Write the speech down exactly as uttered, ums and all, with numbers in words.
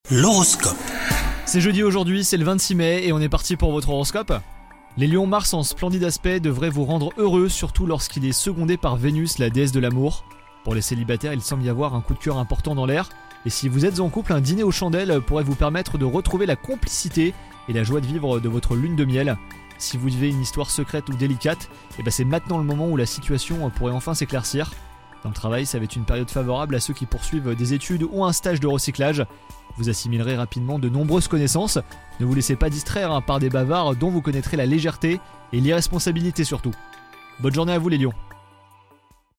L'horoscope. C'est jeudi aujourd'hui, c'est le vingt-six mai et on est parti pour votre horoscope. Les lions, Mars en splendide aspect devrait vous rendre heureux, surtout lorsqu'il est secondé par Vénus, la déesse de l'amour. Pour les célibataires, il semble y avoir un coup de cœur important dans l'air. Et si vous êtes en couple, un dîner aux chandelles pourrait vous permettre de retrouver la complicité et la joie de vivre de votre lune de miel. Si vous vivez une histoire secrète ou délicate, eh ben c'est maintenant le moment où la situation pourrait enfin s'éclaircir. Dans le travail, ça va être une période favorable à ceux qui poursuivent des études ou un stage de recyclage. Vous assimilerez rapidement de nombreuses connaissances. Ne vous laissez pas distraire hein, par des bavards dont vous connaîtrez la légèreté et l'irresponsabilité surtout. Bonne journée à vous les lions.